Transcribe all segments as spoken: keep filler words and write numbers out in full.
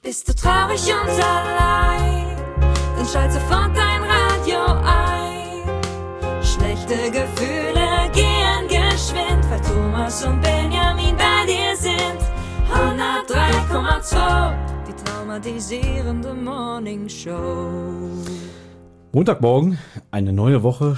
Bist du traurig und allein, dann schalt sofort dein Radio ein. Schlechte Gefühle gehen geschwind, weil Thomas und Benjamin bei dir sind. hundertdrei Komma zwei, die traumatisierende Morning Show. Montagmorgen, eine neue Woche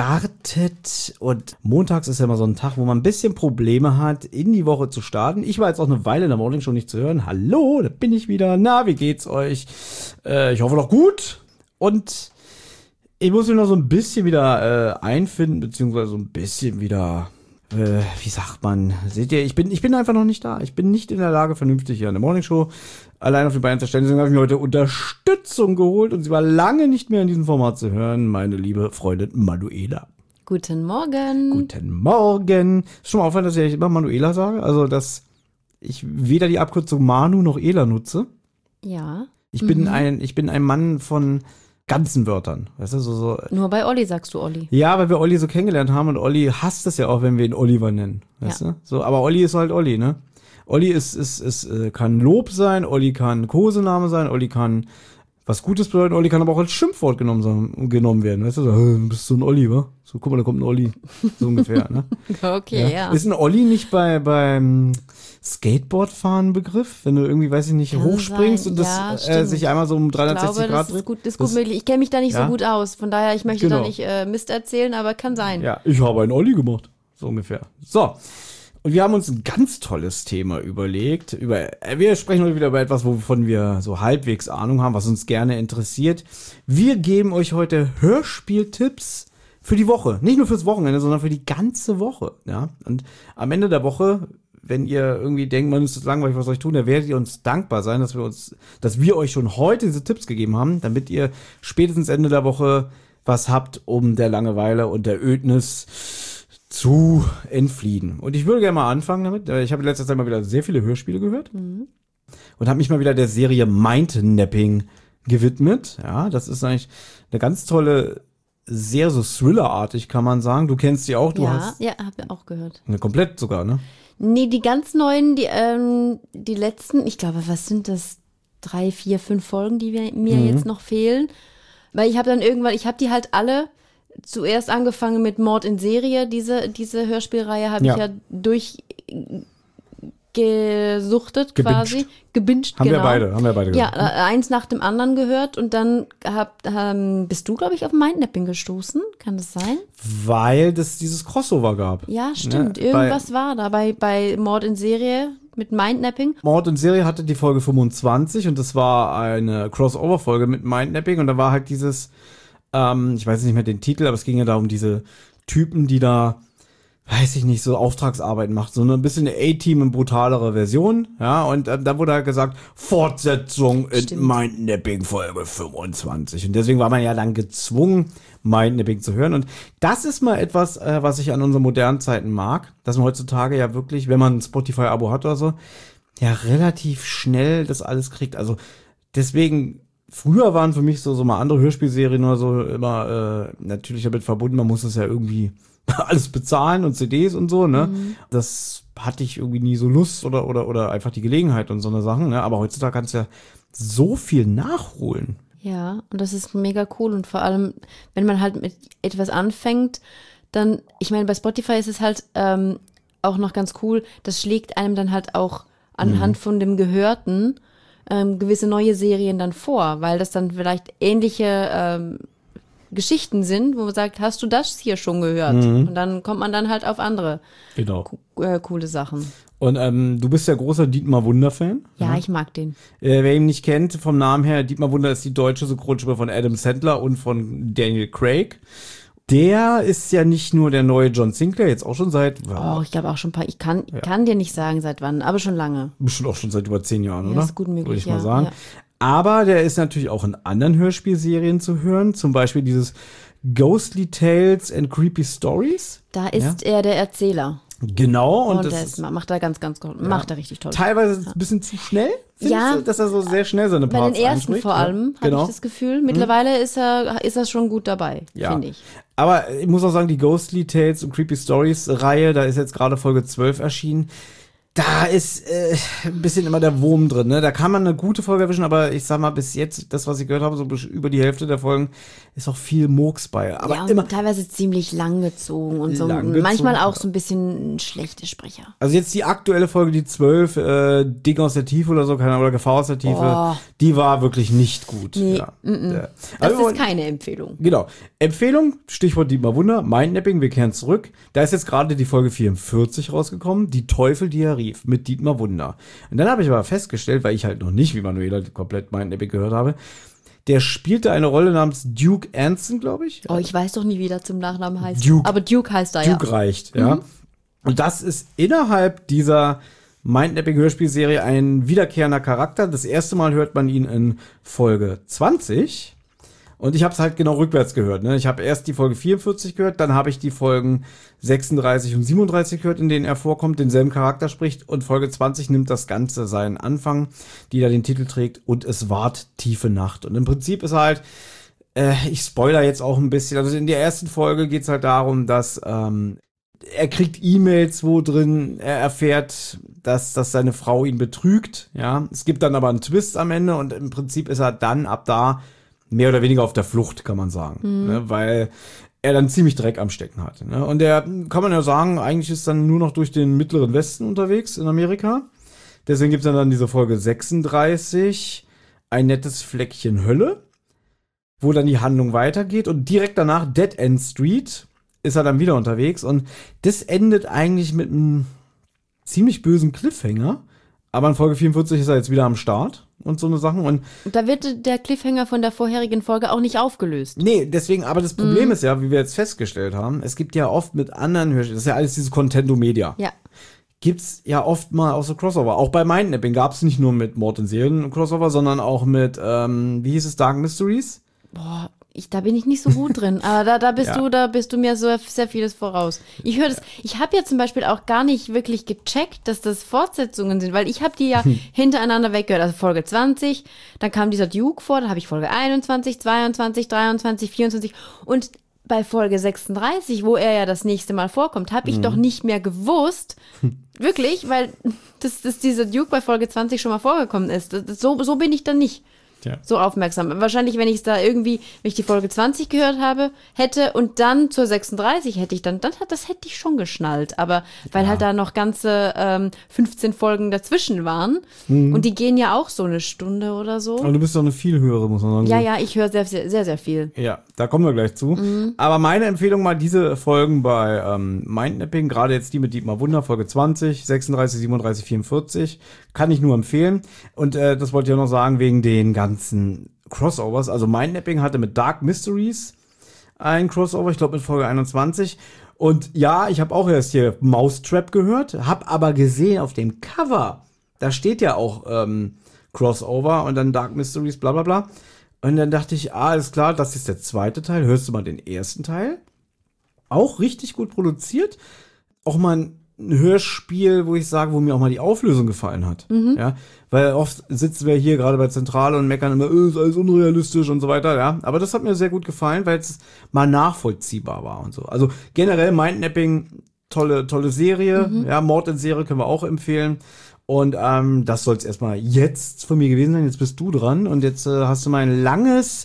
startet und montags ist ja immer so ein Tag, wo man ein bisschen Probleme hat, in die Woche zu starten. Ich war jetzt auch eine Weile in der Morning Show nicht zu hören. Hallo, da bin ich wieder. Na, wie geht's euch? Äh, ich hoffe doch gut. Und ich muss mich noch so ein bisschen wieder äh, einfinden, beziehungsweise so ein bisschen wieder, äh, wie sagt man, seht ihr, ich bin, ich bin einfach noch nicht da. Ich bin nicht in der Lage, vernünftig hier in der Morning Show allein auf die Beine zu stellen. Deswegen habe ich mir heute Unterstützung geholt und sie war lange nicht mehr in diesem Format zu hören. Meine liebe Freundin Manuela. Guten Morgen. Guten Morgen. Ist schon mal aufgefallen, dass ich immer Manuela sage? Also, dass ich weder die Abkürzung Manu noch Ela nutze. Ja. Ich bin Mhm. ein, ich bin ein Mann von ganzen Wörtern. Weißt du, so, so. Nur bei Olli sagst du Olli. Ja, weil wir Olli so kennengelernt haben und Olli hasst es ja auch, wenn wir ihn Oliver nennen. Weißt Ja. du? So, aber Olli ist halt Olli, ne? Olli ist, ist, ist, äh, kann Lob sein, Olli kann Kosename sein, Olli kann was Gutes bedeuten, Olli kann aber auch als Schimpfwort genommen, sein, genommen werden. Weißt du, so, du bist so ein Olli, wa? So, guck mal, da kommt ein Olli. So ungefähr, ne? Okay, ja. Ist ein Olli nicht bei, beim Skateboardfahren ein Begriff? Wenn du irgendwie, weiß ich nicht, Kann hochspringst sein. und das Ja, äh, stimmt. sich einmal so um Ich dreihundertsechzig glaube, Grad das ist gut, das ist Das- gut möglich. Ich kenne mich da nicht Ja? so gut aus. Von daher, ich möchte Genau. da nicht äh, Mist erzählen, aber kann sein. Ja, ich habe einen Olli gemacht. So ungefähr. So. Und wir haben uns ein ganz tolles Thema überlegt. Über, äh, wir sprechen heute wieder über etwas, wovon wir so halbwegs Ahnung haben, was uns gerne interessiert. Wir geben euch heute Hörspieltipps für die Woche. Nicht nur fürs Wochenende, sondern für die ganze Woche. Ja. Und am Ende der Woche, wenn ihr irgendwie denkt, man ist das langweilig, was soll ich tun, dann werdet ihr uns dankbar sein, dass wir uns, dass wir euch schon heute diese Tipps gegeben haben, damit ihr spätestens Ende der Woche was habt, um der Langeweile und der Ödnis zu entfliehen. Und ich würde gerne mal anfangen damit. Ich habe in letzter Zeit mal wieder sehr viele Hörspiele gehört Mhm. und habe mich mal wieder der Serie Mindnapping gewidmet. Ja, das ist eigentlich eine ganz tolle, sehr so Thriller-artig, kann man sagen. Du kennst die auch, du ja, hast ja, hab ich auch gehört. eine komplett sogar, ne? Nee, die ganz neuen, die, ähm, die letzten, ich glaube, was sind das? Drei, vier, fünf Folgen, die wir, mir Mhm. jetzt noch fehlen. Weil ich habe dann irgendwann, ich habe die halt alle zuerst angefangen mit Mord in Serie. Diese, diese Hörspielreihe habe Ja. ich ja durchgesuchtet Gebinged. quasi. Gebinged, Haben genau. wir beide, haben wir beide Ja, gesagt. äh, eins nach dem anderen gehört und dann hab, ähm, bist du, glaube ich, auf Mindnapping gestoßen. Kann das sein? Weil es dieses Crossover gab. Ja, stimmt. Ne, Irgendwas war da bei, bei Mord in Serie mit Mindnapping. Mord und Serie hatte die Folge fünfundzwanzig und das war eine Crossover-Folge mit Mindnapping und da war halt dieses, ähm, ich weiß nicht mehr den Titel, aber es ging ja da um diese Typen, die da, weiß ich nicht, so Auftragsarbeiten macht, so ein bisschen eine A-Team in brutalere Version, ja, und äh, da wurde halt gesagt, Fortsetzung in Stimmt. Mindnapping Folge fünfundzwanzig und deswegen war man ja dann gezwungen, Mindnapping zu hören und das ist mal etwas, äh, was ich an unseren modernen Zeiten mag, dass man heutzutage ja wirklich, wenn man ein Spotify-Abo hat oder so, ja relativ schnell das alles kriegt, also deswegen früher waren für mich so, so mal andere Hörspielserien oder so immer äh, natürlich damit verbunden, man muss es ja irgendwie alles bezahlen und C Ds und so, ne? Mhm. Das hatte ich irgendwie nie so Lust oder oder oder einfach die Gelegenheit und so eine Sachen, ne? Aber heutzutage kannst du ja so viel nachholen. Ja, und das ist mega cool. Und vor allem, wenn man halt mit etwas anfängt, dann, ich meine, bei Spotify ist es halt ähm, auch noch ganz cool, das schlägt einem dann halt auch anhand von dem Gehörten ähm, gewisse neue Serien dann vor, weil das dann vielleicht ähnliche ähm, Geschichten sind, wo man sagt, hast du das hier schon gehört? Mhm. Und dann kommt man dann halt auf andere Genau. co- äh, coole Sachen. Und ähm, du bist ja großer Dietmar Wunder-Fan. Ja, ich mag den. Äh, wer ihn nicht kennt, vom Namen her, Dietmar Wunder ist die deutsche Synchronstimme von Adam Sandler und von Daniel Craig. Der ist ja nicht nur der neue John Sinclair, jetzt auch schon seit, Oh, ich glaube auch schon ein paar, ich kann, kann dir nicht sagen, seit wann, aber schon lange. bestimmt auch schon seit über zehn Jahren, Ja, oder? ist gut möglich, Würde ich ja, mal sagen. ja. Aber der ist natürlich auch in anderen Hörspielserien zu hören, zum Beispiel dieses Ghostly Tales and Creepy Stories. Da ist er der Erzähler. Genau, und, Und, das das ist macht er ganz, ganz gut. Macht er richtig toll. teilweise ein bisschen zu schnell, findest Ja. du, dass er so sehr schnell seine Bei Parts den ersten einspricht? vor allem, ja, habe genau. ich das Gefühl. Mittlerweile ist er ist er schon gut dabei, Ja. finde ich. Aber ich muss auch sagen, die Ghostly Tales und Creepy Stories Reihe, da ist jetzt gerade Folge zwölf erschienen. Da ist äh, ein bisschen immer der Wurm drin, ne? Da kann man eine gute Folge erwischen, aber ich sag mal, bis jetzt, das, was ich gehört habe, so über die Hälfte der Folgen, ist auch viel Murks bei. Aber ja, und immer teilweise ziemlich langgezogen und so. Langgezogen, manchmal auch so ein bisschen schlechte Sprecher. Also jetzt die aktuelle Folge, die zwölf, äh, Ding aus der Tiefe oder so, keine Ahnung, oder Gefahr aus der Tiefe, Oh. die war wirklich nicht gut. Nee, ja. mm-mm. Ja. Das Also, ist keine Empfehlung. Genau. Empfehlung, Stichwort Dietmar Wunder, Mindnapping, wir kehren zurück. Da ist jetzt gerade die Folge vierundvierzig rausgekommen, Die Teufel, die er rief, mit Dietmar Wunder. Und dann habe ich aber festgestellt, weil ich halt noch nicht, wie Manuela, komplett Mindnapping gehört habe, der spielte eine Rolle namens Duke Anson, glaube ich. Oh, ich weiß doch nie, wie der zum Nachnamen heißt. Duke. Aber Duke heißt er, Duke ja. reicht, ja. Und das ist innerhalb dieser Mindnapping-Hörspielserie ein wiederkehrender Charakter. Das erste Mal hört man ihn in Folge zwanzig. Und ich habe es halt genau rückwärts gehört. Ne? Ich habe erst die Folge vierundvierzig gehört, dann habe ich die Folgen sechsunddreißig und siebenunddreißig gehört, in denen er vorkommt, denselben Charakter spricht. Und Folge zwanzig nimmt das Ganze seinen Anfang, die da den Titel trägt. Und es ward tiefe Nacht. Und im Prinzip ist er halt, äh, ich spoiler jetzt auch ein bisschen. Also in der ersten Folge geht es halt darum, dass ähm, er kriegt E-Mails, wo drin er erfährt, dass, dass seine Frau ihn betrügt. Ja, es gibt dann aber einen Twist am Ende und im Prinzip ist er dann ab da mehr oder weniger auf der Flucht, kann man sagen, mhm. ne, weil er dann ziemlich Dreck am Stecken hatte. Ne? Und der, kann man ja sagen, eigentlich ist dann nur noch durch den mittleren Westen unterwegs in Amerika. Deswegen gibt es dann diese Folge sechsunddreißig, ein nettes Fleckchen Hölle, wo dann die Handlung weitergeht und direkt danach Dead End Street ist er dann wieder unterwegs und das endet eigentlich mit einem ziemlich bösen Cliffhanger. Aber in Folge vierundvierzig ist er jetzt wieder am Start und so eine Sachen. Und Und da wird der Cliffhanger von der vorherigen Folge auch nicht aufgelöst. nee, deswegen, aber das Problem ist ja, wie wir jetzt festgestellt haben, es gibt ja oft mit anderen Hörspielen, das ist ja alles dieses Contendo Media. Ja. Gibt's ja oft mal auch so Crossover. Auch bei Mindnapping gab's nicht nur mit Mord in Serien Crossover, sondern auch mit, ähm, wie hieß es, Dark Mysteries? Boah, ich, da bin ich nicht so gut drin. Aber da, da bist Ja. du, da bist du mir so sehr vieles voraus. Ich höre das, ich habe ja zum Beispiel auch gar nicht wirklich gecheckt, dass das Fortsetzungen sind, weil ich habe die ja hintereinander weggehört. Also Folge zwanzig, dann kam dieser Duke vor, dann habe ich Folge einundzwanzig, zweiundzwanzig, dreiundzwanzig, vierundzwanzig und bei Folge sechsunddreißig, wo er ja das nächste Mal vorkommt, habe ich Mhm. doch nicht mehr gewusst, wirklich, weil das, das dieser Duke bei Folge zwanzig schon mal vorgekommen ist. Das, das, so, so bin ich dann nicht. Ja. So aufmerksam. Wahrscheinlich, wenn ich es da irgendwie, wenn ich die Folge zwanzig gehört habe, hätte und dann zur sechsunddreißig hätte ich dann, dann hat das hätte ich schon geschnallt. Aber weil halt da noch ganze ähm, fünfzehn Folgen dazwischen waren und die gehen ja auch so eine Stunde oder so. Aber du bist doch eine viel höhere, muss man sagen. Ja, ja, ich höre sehr, sehr, sehr, sehr viel. Ja, da kommen wir gleich zu. Aber meine Empfehlung mal diese Folgen bei ähm, Mindnapping, gerade jetzt die mit Dietmar Wunder, Folge zwanzig, sechsunddreißig, siebenunddreißig, vierundvierzig, kann ich nur empfehlen. Und äh, das wollte ich auch noch sagen, wegen den ganzen Crossovers. Also Mindnapping hatte mit Dark Mysteries ein Crossover, ich glaube mit Folge einundzwanzig. Und ja, ich habe auch erst hier Mousetrap gehört, habe aber gesehen auf dem Cover, da steht ja auch ähm, Crossover und dann Dark Mysteries, bla bla bla. Und dann dachte ich, ah, alles klar, das ist der zweite Teil. Hörst du mal den ersten Teil? Auch richtig gut produziert. Auch mal ein Hörspiel, wo ich sage, wo mir auch mal die Auflösung gefallen hat. Ja, weil oft sitzen wir hier gerade bei Zentrale und meckern immer, äh, ist alles unrealistisch und so weiter. Ja, aber das hat mir sehr gut gefallen, weil es mal nachvollziehbar war und so. Also generell Mindnapping, tolle, tolle Serie. Ja, Mord in Serie können wir auch empfehlen. Und ähm, das soll es erstmal jetzt von mir gewesen sein. Jetzt bist du dran und jetzt äh, hast du mein langes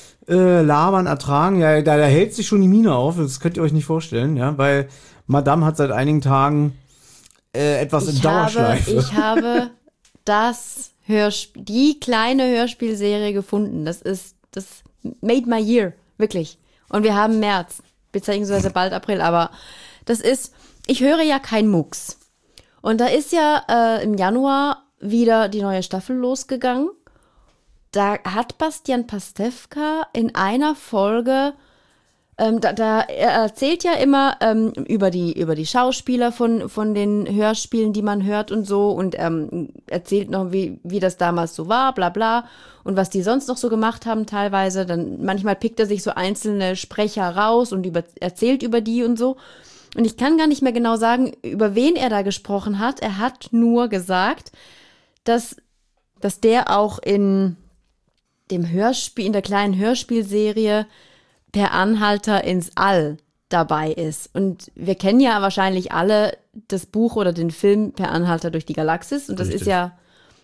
äh, Labern ertragen. Ja, da, da hält sich schon die Mine auf. Das könnt ihr euch nicht vorstellen, ja, weil Madame hat seit einigen Tagen äh, etwas in Ich habe, Dauerschleife. ich habe das Hörspiel, die kleine Hörspielserie gefunden. Das ist, das made my year, wirklich. Und wir haben März, beziehungsweise bald April, aber das ist, ich höre ja kein Mucks. Und da ist ja äh, im Januar wieder die neue Staffel losgegangen. Da hat Bastian Pastewka in einer Folge, ähm, da, da er erzählt ja immer ähm, über die über die Schauspieler von von den Hörspielen, die man hört und so und ähm, erzählt noch, wie wie das damals so war, bla bla und was die sonst noch so gemacht haben teilweise. Dann manchmal pickt er sich so einzelne Sprecher raus und über, erzählt über die und so. Und ich kann gar nicht mehr genau sagen, über wen er da gesprochen hat. Er hat nur gesagt, dass, dass der auch in dem Hörspiel, in der kleinen Hörspielserie Per Anhalter ins All dabei ist. Und wir kennen ja wahrscheinlich alle das Buch oder den Film Per Anhalter durch die Galaxis. Und das Richtig. ist ja,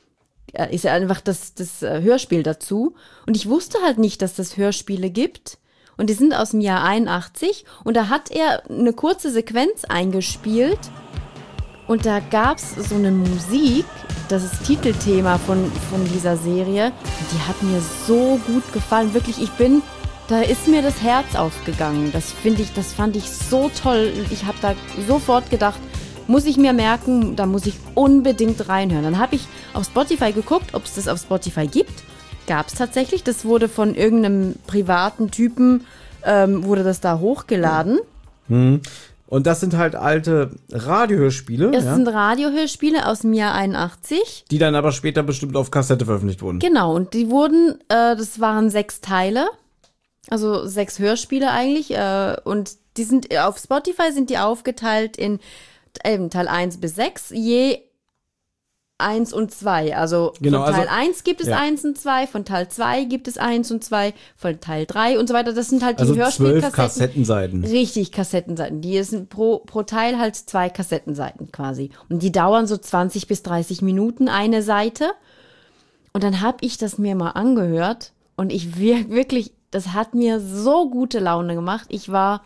ist ja einfach das, das Hörspiel dazu. Und ich wusste halt nicht, dass es Hörspiele gibt. Und die sind aus dem Jahr einundachtzig. Und da hat er eine kurze Sequenz eingespielt. Und da gab es so eine Musik, das ist Titelthema von, von dieser Serie. Und die hat mir so gut gefallen. Wirklich, ich bin, da ist mir das Herz aufgegangen. Das finde ich, das fand ich so toll. Und ich habe da sofort gedacht, muss ich mir merken, da muss ich unbedingt reinhören. Dann habe ich auf Spotify geguckt, ob es das auf Spotify gibt. Gab es tatsächlich. Das wurde von irgendeinem privaten Typen, ähm, wurde das da hochgeladen. Hm. Und das sind halt alte Radiohörspiele, Es ja, sind Radiohörspiele aus dem Jahr einundachtzig. die dann aber später bestimmt auf Kassette veröffentlicht wurden. Genau, und die wurden, äh, das waren sechs Teile, also sechs Hörspiele eigentlich. Äh, und die sind auf Spotify sind die aufgeteilt in äh, Teil eins bis sechs, je eins und zwei. Also Genau, von Teil also- eins gibt es ja. eins und zwei, von Teil zwei gibt es eins und zwei, von Teil drei und so weiter. Das sind halt die Also zwölf Hörspielkassetten. Kassettenseiten. Richtig, Kassettenseiten. Die sind pro, pro Teil halt zwei Kassettenseiten quasi. Und die dauern so zwanzig bis dreißig Minuten eine Seite. Und dann habe ich das mir mal angehört und ich wir- wirklich, das hat mir so gute Laune gemacht. Ich war,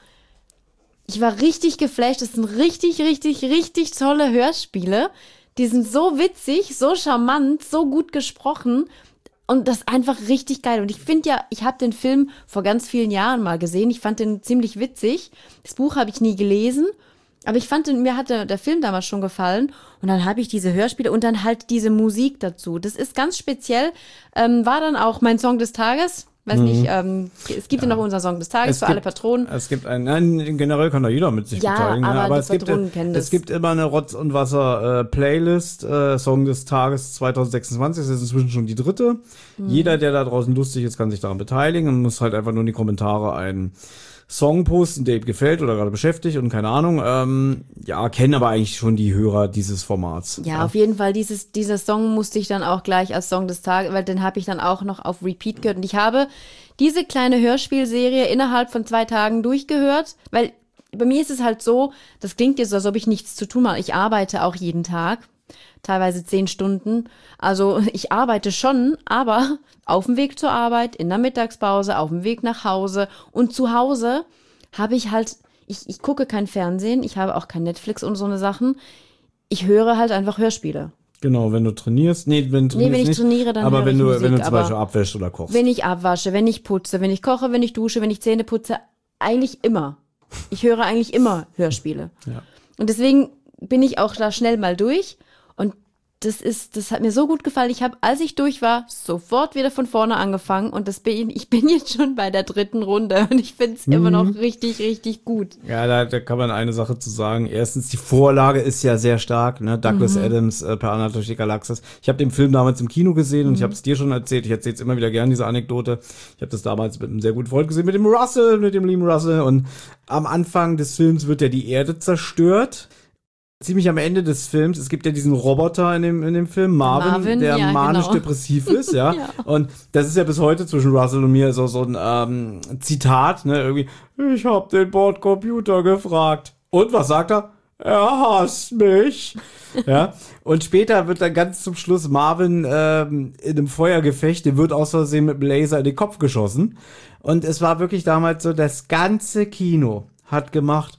ich war richtig geflasht. Das sind richtig, richtig, richtig tolle Hörspiele. Die sind so witzig, so charmant, so gut gesprochen. Und das ist einfach richtig geil. Und ich finde ja, ich habe den Film vor ganz vielen Jahren mal gesehen. Ich fand den ziemlich witzig. Das Buch habe ich nie gelesen. Aber ich fand, den, mir hat der, der Film damals schon gefallen. Und dann habe ich diese Hörspiele und dann halt diese Musik dazu. Das ist ganz speziell. Ähm, war dann auch mein Song des Tages. Weiß nicht, ähm, es gibt ja noch unseren Song des Tages Es für gibt- alle Patronen. Es gibt einen, nein, generell kann da jeder mit sich Ja, beteiligen. aber ne? aber die es gibt, Patronen kennen das. es gibt immer eine Rotz- und Wasser-Playlist, äh, Song des Tages zwanzig sechsundzwanzig, das ist inzwischen schon die dritte. Mhm. Jeder, der da draußen lustig ist, kann sich daran beteiligen und muss halt einfach nur in die Kommentare einen Song posten, der ihm gefällt oder gerade beschäftigt und keine Ahnung. Ähm, ja, kennen aber eigentlich schon die Hörer dieses Formats. Ja, auf jeden Fall, dieses, dieser Song musste ich dann auch gleich als Song des Tages, weil den habe ich dann auch noch auf Repeat gehört. Und ich habe diese kleine Hörspielserie innerhalb von zwei Tagen durchgehört, weil bei mir ist es halt so, das klingt jetzt so, als ob ich nichts zu tun habe. Ich arbeite auch jeden Tag, teilweise zehn Stunden. Also ich arbeite schon, aber auf dem Weg zur Arbeit, in der Mittagspause, auf dem Weg nach Hause und zu Hause habe ich halt, ich, ich gucke kein Fernsehen, ich habe auch kein Netflix und so eine Sachen. Ich höre halt einfach Hörspiele. Genau, wenn du trainierst. Nee, wenn du Nee, trainierst wenn ich nicht, trainiere, dann aber höre wenn ich du, Musik, wenn du zum aber Beispiel abwäschst oder kochst. Wenn ich abwasche, wenn ich putze, wenn ich koche, wenn ich dusche, wenn ich Zähne putze, eigentlich immer. Ich höre eigentlich immer Hörspiele. Ja. Und deswegen bin ich auch da schnell mal durch. Und das ist, das hat mir so gut gefallen. Ich habe, als ich durch war, sofort wieder von vorne angefangen. Und das bin, ich bin jetzt schon bei der dritten Runde. Und ich finde es Mhm. immer noch richtig, richtig gut. Ja, da, da kann man eine Sache zu sagen. Erstens, die Vorlage ist ja sehr stark, ne? Douglas Mhm. Adams, äh, Per Anhalter durch die Galaxis. Ich habe den Film damals im Kino gesehen und Mhm. ich habe es dir schon erzählt. Ich erzähle es immer wieder gerne, diese Anekdote. Ich habe das damals mit einem sehr guten Freund gesehen, mit dem Russell, mit dem lieben Russell. Und am Anfang des Films wird ja die Erde zerstört. Ziemlich am Ende des Films, es gibt ja diesen Roboter in dem, in dem Film, Marvin, Marvin, der ja, manisch-depressiv ist, ja? Ja. Und das ist ja bis heute zwischen Russell und mir so, so ein ähm, Zitat, ne, irgendwie, ich hab den Bordcomputer gefragt. Und was sagt er? Er hasst mich. Ja. Und später wird dann ganz zum Schluss Marvin ähm, in einem Feuergefecht, dem wird aus Versehen mit dem Laser in den Kopf geschossen. Und es war wirklich damals so, das ganze Kino hat gemacht,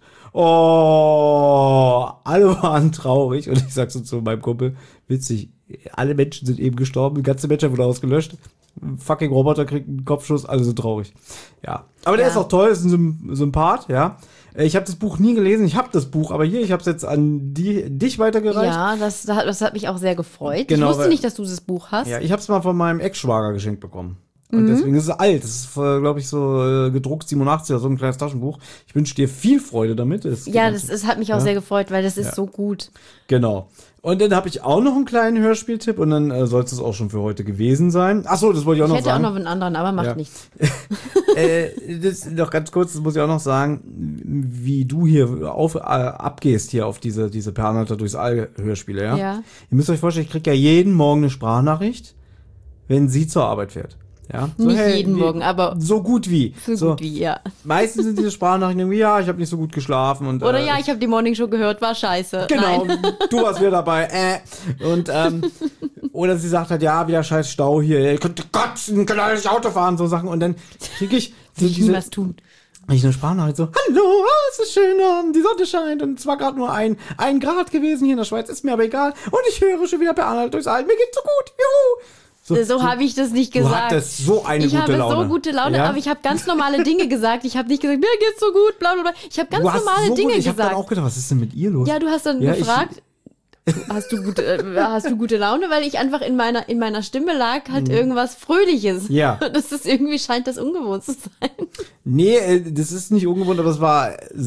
oh, alle waren traurig. Und ich sag so zu meinem Kumpel, witzig, alle Menschen sind eben gestorben, die ganze Menschheit wurde ausgelöscht. Ein fucking Roboter kriegt einen Kopfschuss, alle sind traurig. Ja, aber der Ja. ist auch toll, ist ein Sym- Sympath, ja. Ich habe das Buch nie gelesen, ich habe das Buch, aber hier, ich habe es jetzt an die, dich weitergereicht. Ja, das, das hat mich auch sehr gefreut. Genau, ich wusste weil- nicht, dass du das Buch hast. Ja, ich habe es mal von meinem Ex-Schwager geschenkt bekommen. Mhm. Und deswegen ist es alt. Das ist, glaube ich, so äh, gedruckt siebenundachtzig oder so ein kleines Taschenbuch. Ich wünsche dir viel Freude damit. Es Ja, geht das, das hat mich auch Ja. sehr gefreut, weil das ist Ja. so gut. Genau. Und dann habe ich auch noch einen kleinen Hörspieltipp und dann äh, soll es auch schon für heute gewesen sein. Ach so, das wollte ich auch Ich noch hätte sagen. auch noch einen anderen, aber macht Ja. nichts. äh, das noch ganz kurz, das muss ich auch noch sagen, wie du hier auf, äh, abgehst hier auf diese, diese Per Anhalter durchs All Hörspiele, ja? Ja. Ihr müsst euch vorstellen, ich kriege ja jeden Morgen eine Sprachnachricht, wenn sie zur Arbeit fährt. Ja, so, Nicht hey, jeden wie, Morgen, aber so gut wie. so, So, gut wie, ja. meistens sind diese Sprachnachrichten irgendwie, ja, ich habe nicht so gut geschlafen. Und, Oder äh, ja, ich habe die Morning Show gehört, war scheiße. Genau, Nein. du warst wieder dabei. Äh. Und, ähm, oder sie sagt halt, ja, wieder scheiß Stau hier. Ihr könnt kotzen, könnt alle nicht Auto fahren, so Sachen. Und dann kriege ich so Ich diese, was tun. ich eine Sprachnachricht so, hallo, ah, es ist schön, ähm, die Sonne scheint und es war gerade nur ein, ein Grad gewesen hier in der Schweiz, ist mir aber egal. Und ich höre schon wieder per Anhalt durchs All, mir geht's so gut, juhu. So, So habe ich das nicht du gesagt. hattest so eine Ich gute habe Laune. so gute Laune, Ja? aber ich habe ganz normale Dinge gesagt. Ich habe nicht gesagt, mir geht's so gut, bla bla bla. Ich habe ganz Du hast normale so Dinge gut, ich habe gesagt. dann auch gedacht, was ist denn mit ihr los? Ja, du hast dann Ja, ich- gefragt, hast du gute, äh, hast du gute Laune, weil ich einfach in meiner in meiner Stimme lag halt irgendwas Fröhliches. Mhm. Ja. Das ist irgendwie scheint das ungewohnt zu sein. Nee, äh, das ist nicht ungewohnt, aber es war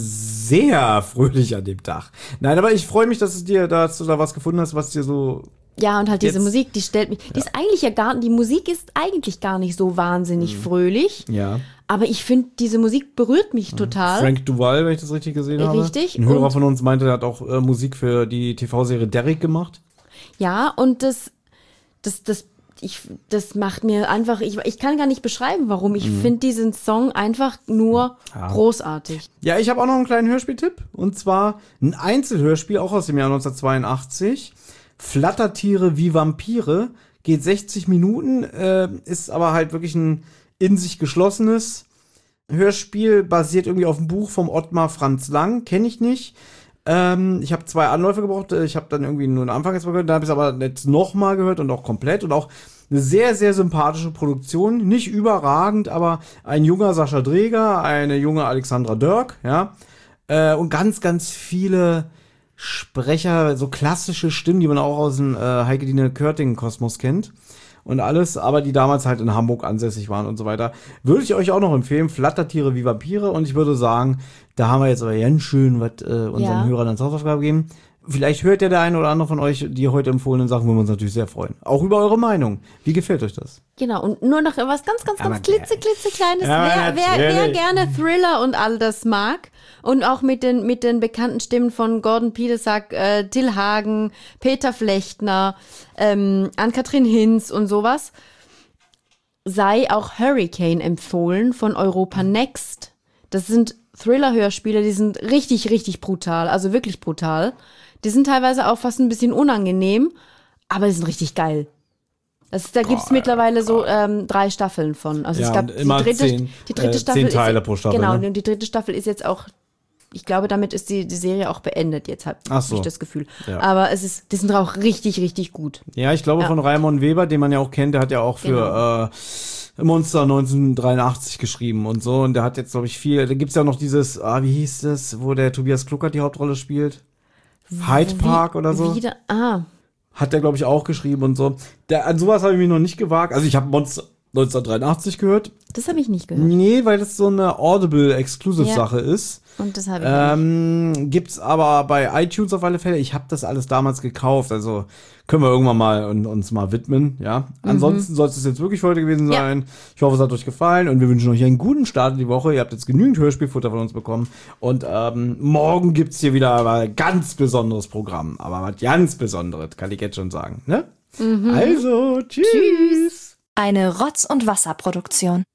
sehr fröhlich an dem Tag. Nein, aber ich freue mich, dass es dir, dass du da was gefunden hast, was dir so. Ja, und halt diese Jetzt- Musik, die stellt mich, die ist eigentlich ja gar, die Musik ist eigentlich gar nicht so wahnsinnig fröhlich, Ja. aber ich finde, diese Musik berührt mich total. Frank Duval, wenn ich das richtig gesehen habe. Richtig, Ein Hörer und- von uns meinte, er hat auch äh, Musik für die T V-Serie Derrick gemacht. Ja, und das, das, das, ich, das macht mir einfach, ich, ich kann gar nicht beschreiben, warum. Ich finde diesen Song einfach nur Ja. großartig. Ja, ich habe auch noch einen kleinen Hörspieltipp. Und zwar ein Einzelhörspiel, auch aus dem Jahr neunzehnhundertzweiundachtzig. Flattertiere wie Vampire. Geht sechzig Minuten, äh, ist aber halt wirklich ein in sich geschlossenes Hörspiel, basiert irgendwie auf dem Buch vom Ottmar Franz Lang. Kenne ich nicht. Ähm, ich habe zwei Anläufe gebraucht. Ich habe dann irgendwie nur den Anfang jetzt mal gehört. Da habe ich es aber jetzt nochmal gehört und auch komplett. Und auch eine sehr, sehr sympathische Produktion. Nicht überragend, aber ein junger Sascha Dreger, eine junge Alexandra Dörk, ja. Äh, und ganz, ganz viele Sprecher, so klassische Stimmen, die man auch aus dem äh, Heike-Dine Körting-Kosmos kennt. Und alles, aber die damals halt in Hamburg ansässig waren und so weiter. Würde ich euch auch noch empfehlen, Flattertiere wie Vampire. Und ich würde sagen, da haben wir jetzt aber ganz schön was äh, unseren Ja. Hörern als Hausaufgabe gegeben. Vielleicht hört ja der eine oder andere von euch die heute empfohlenen Sachen, würden wir uns natürlich sehr freuen. Auch über eure Meinung. Wie gefällt euch das? Genau, und nur noch was ganz, ganz, Aber ganz klitze, klitzekleines. Ja, wer, wer, wer natürlich. gerne Thriller und all das mag und auch mit den, mit den bekannten Stimmen von Gordon Piedesack, äh, Till Hagen, Peter Flechtner, ähm, Ann-Kathrin Hinz und sowas, sei auch Hurricane empfohlen von Europa Next. Das sind Thriller-Hörspiele, die sind richtig, richtig brutal, also wirklich brutal. Die sind teilweise auch fast ein bisschen unangenehm, aber die sind richtig geil. Das, da gibt's mittlerweile so ähm, drei Staffeln von. Also Ja, es gab und immer die dritte, zehn, die dritte äh, Staffel zehn Teile ist, pro Staffel, Genau, ne? und die dritte Staffel ist jetzt auch, ich glaube, damit ist die, die Serie auch beendet jetzt, habe Ach so. ich das Gefühl. Ja. Aber es ist, die sind auch richtig, richtig gut. Ja, ich glaube Ja. von Raimon Weber, den man ja auch kennt, der hat ja auch für äh, Monster neunzehnhundertdreiundachtzig geschrieben und so. Und der hat jetzt, glaube ich, viel. Da gibt's ja noch dieses, ah, wie hieß das, wo der Tobias Kluckert die Hauptrolle spielt? Hyde Park Wie- oder so. Wieder, ah, Hat der, glaube ich, auch geschrieben und so. Der, an sowas habe ich mich noch nicht gewagt. Also ich habe Monster neunzehnhundertdreiundachtzig gehört. das habe ich nicht gehört. Nee, weil das so eine Audible-Exclusive-Sache ist. Und das habe ich nicht. Ähm, gibt's aber bei iTunes auf alle Fälle. Ich habe das alles damals gekauft, also können wir irgendwann mal un- uns mal widmen, ja. Ansonsten soll es jetzt wirklich für heute gewesen Ja. sein. Ich hoffe, es hat euch gefallen und wir wünschen euch einen guten Start in die Woche. Ihr habt jetzt genügend Hörspielfutter von uns bekommen und ähm, morgen gibt's hier wieder ein ganz besonderes Programm, aber was ganz Besonderes, kann ich jetzt schon sagen, ne? Also, tschüss. Tschüss. Eine Rotz- und Wasserproduktion.